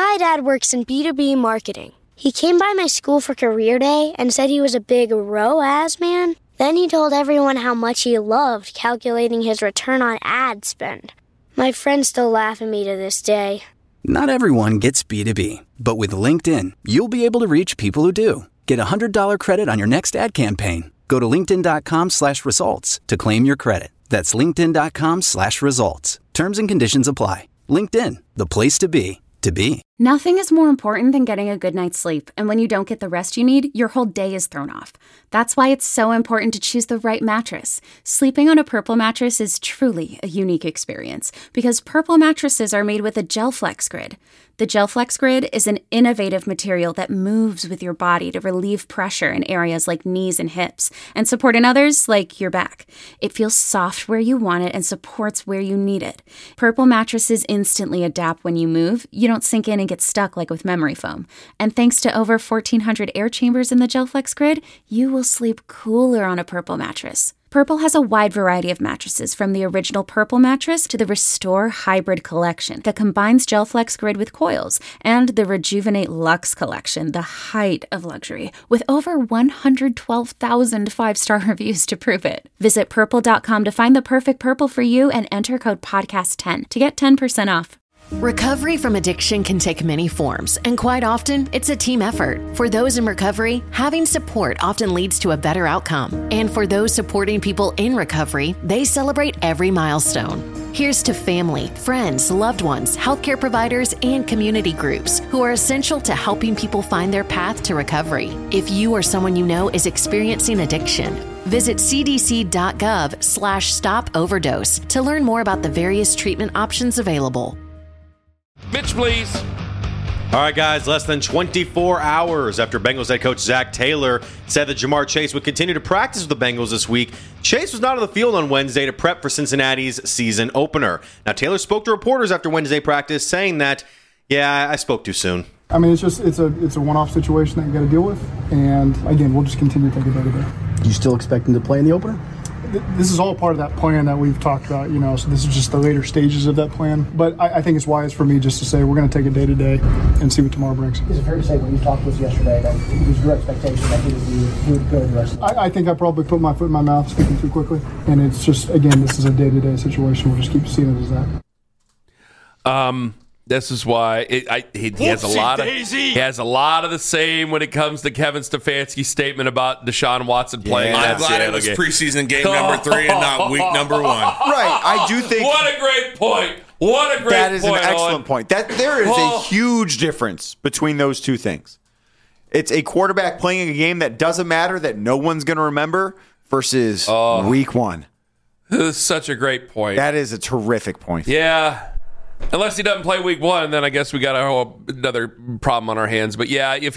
My dad works in B2B marketing. He came by my school for career day and said he was a big ROAS man. Then he told everyone how much he loved calculating his return on ad spend. My friends still laugh at me to this day. Not everyone gets B2B, but with LinkedIn, you'll be able to reach people who do. Get a $100 credit on your next ad campaign. Go to linkedin.com/results to claim your credit. That's linkedin.com/results. Terms and conditions apply. LinkedIn, the place to be, to be. Nothing is more important than getting a good night's sleep, and when you don't get the rest you need, your whole day is thrown off. That's why it's so important to choose the right mattress. Sleeping on a Purple mattress is truly a unique experience, because Purple mattresses are made with a GelFlex Grid. The GelFlex Grid is an innovative material that moves with your body to relieve pressure in areas like knees and hips, and support in others like your back. It feels soft where you want it and supports where you need it. Purple mattresses instantly adapt when you move. You don't sink in and get stuck like with memory foam. And thanks to over 1,400 air chambers in the GelFlex Grid, you will sleep cooler on a Purple mattress. Purple has a wide variety of mattresses, from the original Purple mattress to the Restore Hybrid collection that combines GelFlex Grid with coils, and the Rejuvenate Luxe collection, the height of luxury, with over 112,000 five-star reviews to prove it. Visit purple.com to find the perfect Purple for you and enter code podcast10 to get 10% off. Recovery from addiction can take many forms, and quite often, it's a team effort. For those in recovery, having support often leads to a better outcome. And for those supporting people in recovery, they celebrate every milestone. Here's to family, friends, loved ones, healthcare providers, and community groups who are essential to helping people find their path to recovery. If you or someone you know is experiencing addiction, visit cdc.gov/stop-overdose to learn more about the various treatment options available. Mitch, please. All right, guys, less than 24 hours after Bengals head coach Zach Taylor said that Ja'Marr Chase would continue to practice with the Bengals this week, Chase was not on the field on Wednesday to prep for Cincinnati's season opener. Now, Taylor spoke to reporters after Wednesday practice saying that, yeah, I spoke too soon. I mean, it's a one-off situation that you got to deal with, and again, we'll just continue to take it day to day. Do you still expect him to play in the opener? This is all part of that plan that we've talked about, so this is just the later stages of that plan. But I think it's wise for me just to say we're going to take it day to day and see what tomorrow brings. Is it fair to say when you talked to us yesterday that it was your expectation that he would go the rest of the I think I probably put my foot in my mouth speaking too quickly. And it's just, again, this is a day-to-day situation. We'll just keep seeing it as that. This is why he has a lot of the same when it comes to Kevin Stefanski's statement about Deshaun Watson playing. I'm glad it was preseason game number 3 and not week number 1. Right. I do think. What a great point. That is an excellent point. That there is a huge difference between those two things. It's a quarterback playing a game that doesn't matter, that no one's going to remember, versus week 1. This is such a great point. That is a terrific point. Yeah. Unless he doesn't play week 1, then I guess we got another problem on our hands. But yeah, if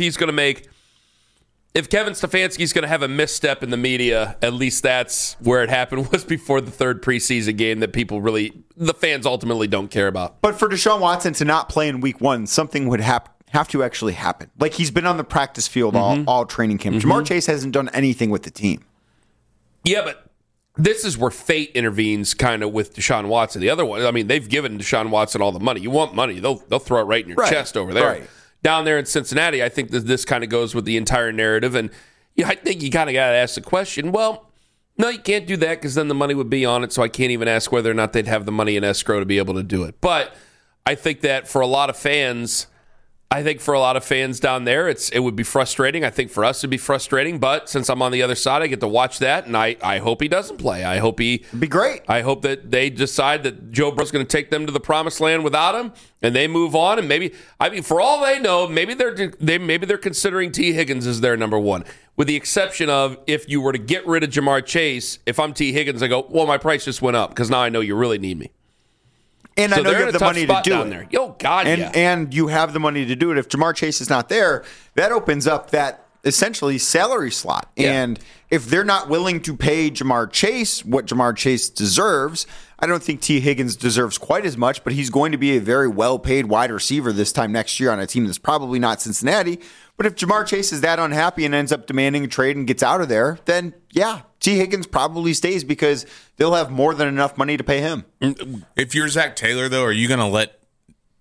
Kevin Stefanski's going to have a misstep in the media, at least that's where it happened, was before the third preseason game that the fans ultimately don't care about. But for Deshaun Watson to not play in week 1, something would have to actually happen. Like, he's been on the practice field all training camp. Ja'Marr Chase hasn't done anything with the team. Yeah, but this is where fate intervenes kind of with Deshaun Watson. The other one, I mean, they've given Deshaun Watson all the money. You want money, they'll throw it right in your chest over there. Right. Down there in Cincinnati, I think that this kind of goes with the entire narrative. And I think you kind of got to ask the question, well, no, you can't do that because then the money would be on it, so I can't even ask whether or not they'd have the money in escrow to be able to do it. But I think that for a lot of fans down there, it would be frustrating. I think for us it'd be frustrating, but since I'm on the other side, I get to watch that, and I hope he doesn't play. It'd be great. I hope that they decide that Joe Burrow's going to take them to the promised land without him, and they move on. And maybe, for all they know, maybe they're considering T. Higgins as their number 1. With the exception of if you were to get rid of Ja'Marr Chase, if I'm T. Higgins, I go, well, my price just went up because now I know you really need me. And so I know you have the money to do it. There. Oh, God, and you have the money to do it. If Ja'Marr Chase is not there, that opens up that essentially salary slot. Yeah. And if they're not willing to pay Ja'Marr Chase what Ja'Marr Chase deserves, I don't think T. Higgins deserves quite as much, but he's going to be a very well-paid wide receiver this time next year on a team that's probably not Cincinnati. But if Ja'Marr Chase is that unhappy and ends up demanding a trade and gets out of there, then yeah, T. Higgins probably stays because they'll have more than enough money to pay him. If you're Zach Taylor, though, are you going to let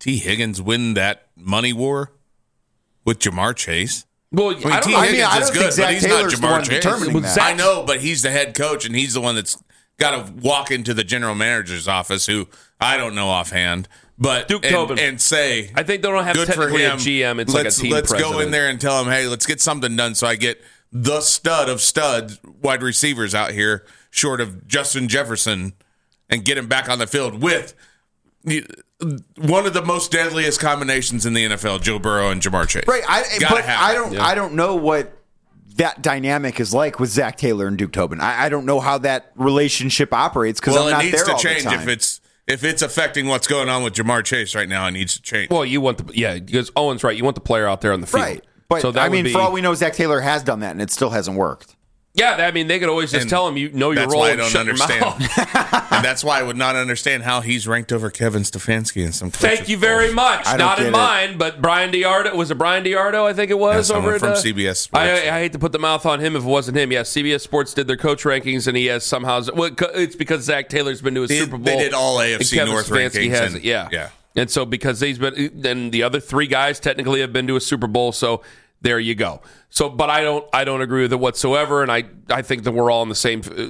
T. Higgins win that money war with Jamar Chase? Well, T. Higgins is good, but he's not Jamar Chase. That. I know, but he's the head coach, and he's the one that's got to walk into the general manager's office, who I don't know offhand, but Duke Tobin. And say, I think they don't have technically a GM. It's like a team Let's president. go in there and tell him, hey, let's get something done so I get the stud of studs wide receivers out here, short of Justin Jefferson, and get him back on the field with one of the most deadliest combinations in the NFL, Joe Burrow and Jamar Chase. Right, I don't know what that dynamic is like with Zach Taylor and Duke Tobin. I don't know how that relationship operates because I'm not there all the time. Well, it needs to change if it's affecting what's going on with Jamar Chase right now. It needs to change. Well, because Owen's right. You want the player out there on the field, right? But so for all we know, Zach Taylor has done that, and it still hasn't worked. Yeah, I mean, they could always just tell him, your role. That's why I don't shut understand. And that's why I would not understand how he's ranked over Kevin Stefanski in some cases. Thank you very much. Not in mine, but Brian DiArdo. Was it Brian DiArdo? I think it was over from at CBS Sports. I hate to put the mouth on him if it wasn't him. Yeah, CBS Sports did their coach rankings, and he has somehow. Well, it's because Zach Taylor's been to a Super Bowl. They did all AFC North Stefanski rankings. Hasn't. Yeah. And so because he's been, then the other three guys technically have been to a Super Bowl. So there you go. So, but I don't agree with it whatsoever, and I think that we're all on the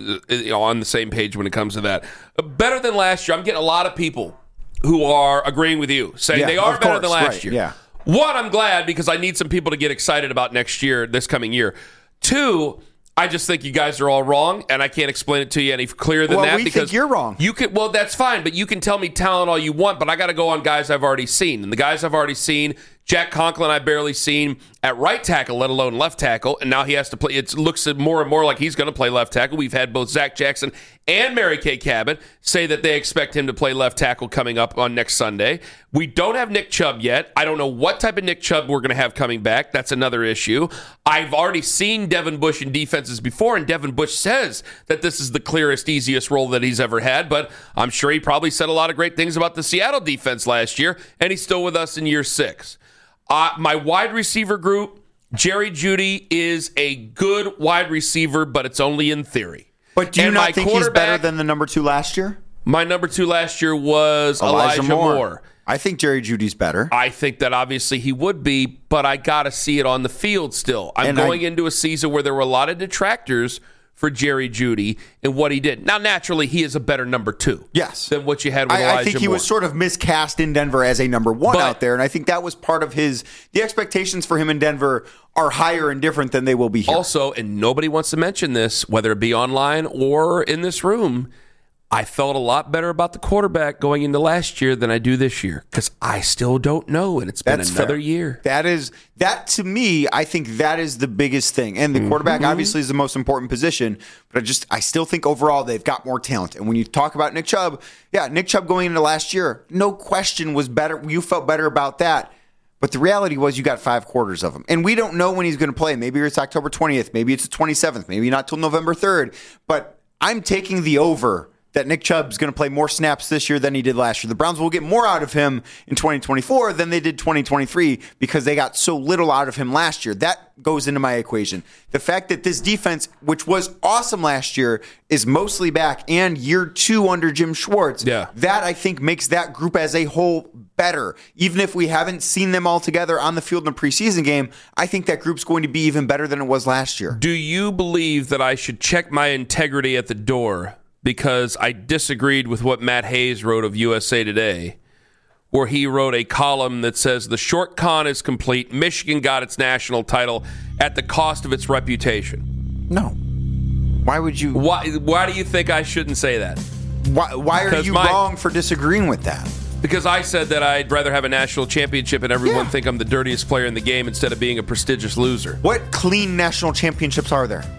same page when it comes to that. Better than last year. I'm getting a lot of people who are agreeing with you, saying they are better than last year. Yeah. One, I'm glad because I need some people to get excited about this coming year. Two, I just think you guys are all wrong, and I can't explain it to you any clearer than that. We think you're wrong. Well, that's fine, but you can tell me talent all you want, but I got to go on guys I've already seen. And the guys I've already seen, Jack Conklin I barely seen at right tackle, let alone left tackle, and now he has to play. It looks more and more like he's going to play left tackle. We've had both Zach Jackson and Mary Kay Cabot say that they expect him to play left tackle coming up on next Sunday. We don't have Nick Chubb yet. I don't know what type of Nick Chubb we're going to have coming back. That's another issue. I've already seen Devin Bush in defenses before, and Devin Bush says that this is the clearest, easiest role that he's ever had, but I'm sure he probably said a lot of great things about the Seattle defense last year, and he's still with us in year 6. My wide receiver group, Jerry Jeudy is a good wide receiver, but it's only in theory. But do you not think he's better than the number 2 last year? My number 2 last year was Elijah Moore. I think Jerry Jeudy's better. I think that obviously he would be, but I got to see it on the field still. I'm going into a season where there were a lot of detractors for Jerry Jeudy and what he did. Now, naturally, he is a better number 2 than what you had with Elijah Moore. I think he was sort of miscast in Denver as a number 1 out there, and I think that was part of the expectations for him in Denver are higher and different than they will be here. Also, and nobody wants to mention this, whether it be online or in this room, I felt a lot better about the quarterback going into last year than I do this year because I still don't know, and it's been another year. That to me, I think that is the biggest thing. And the quarterback obviously is the most important position, but I still think overall they've got more talent. And when you talk about Nick Chubb, Nick Chubb going into last year, no question was better. You felt better about that. But the reality was you got 5 quarters of him. And we don't know when he's going to play. Maybe it's October 20th. Maybe it's the 27th. Maybe not till November 3rd. But I'm taking the over that Nick Chubb's going to play more snaps this year than he did last year. The Browns will get more out of him in 2024 than they did 2023 because they got so little out of him last year. That goes into my equation. The fact that this defense, which was awesome last year, is mostly back and year 2 under Jim Schwartz, that I think makes that group as a whole better. Even if we haven't seen them all together on the field in a preseason game, I think that group's going to be even better than it was last year. Do you believe that I should check my integrity at the door because I disagreed with what Matt Hayes wrote of USA Today, where he wrote a column that says the short con is complete. Michigan got its national title at the cost of its reputation. No. Why would you? Why do you think I shouldn't say that? Why are you wrong for disagreeing with that? Because I said that I'd rather have a national championship and everyone think I'm the dirtiest player in the game instead of being a prestigious loser. What clean national championships are there?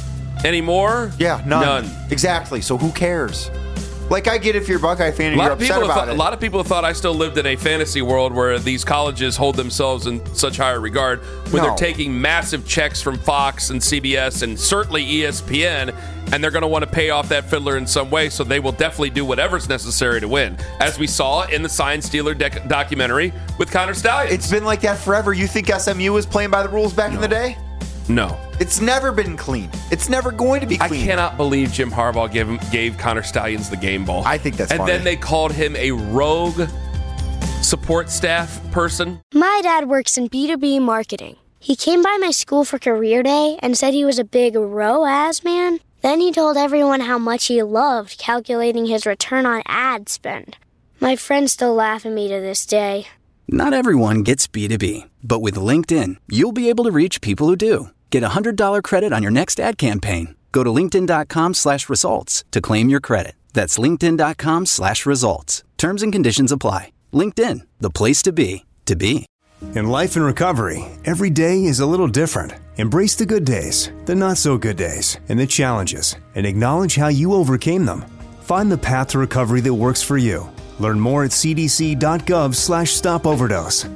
Anymore? Yeah, none. Exactly. So who cares? Like, I get if you're a Buckeye fan and you're upset about it. A lot of people thought I still lived in a fantasy world where these colleges hold themselves in such higher regard when they're taking massive checks from Fox and CBS and certainly ESPN, and they're going to want to pay off that fiddler in some way, so they will definitely do whatever's necessary to win, as we saw in the Sign Stealer documentary with Connor Stallions. It's been like that forever. You think SMU was playing by the rules back in the day? No. It's never been clean. It's never going to be clean. I cannot believe Jim Harbaugh gave Connor Stallions the game ball. I think that's funny. And then they called him a rogue support staff person? My dad works in B2B marketing. He came by my school for career day and said he was a big ROAS man. Then he told everyone how much he loved calculating his return on ad spend. My friends still laugh at me to this day. Not everyone gets B2B, but with LinkedIn, you'll be able to reach people who do. Get a $100 credit on your next ad campaign. Go to linkedin.com/results to claim your credit. That's linkedin.com/results. Terms and conditions apply. LinkedIn, the place to be, to be. In life and recovery, every day is a little different. Embrace the good days, the not so good days, and the challenges, and acknowledge how you overcame them. Find the path to recovery that works for you. Learn more at cdc.gov/stopoverdose.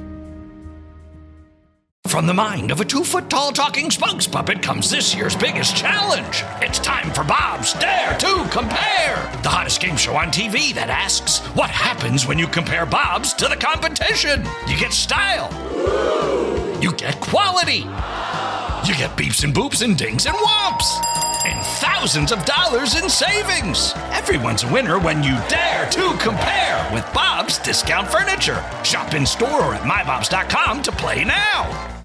From the mind of a 2-foot-tall talking spokes puppet comes this year's biggest challenge. It's time for Bob's Dare to Compare, the hottest game show on TV that asks, what happens when you compare Bob's to the competition? You get style. You get quality. You get beeps and boops and dings and whomps. And thousands of dollars in savings. Everyone's a winner when you dare to compare with Bob's Discount Furniture. Shop in store or at mybobs.com to play now.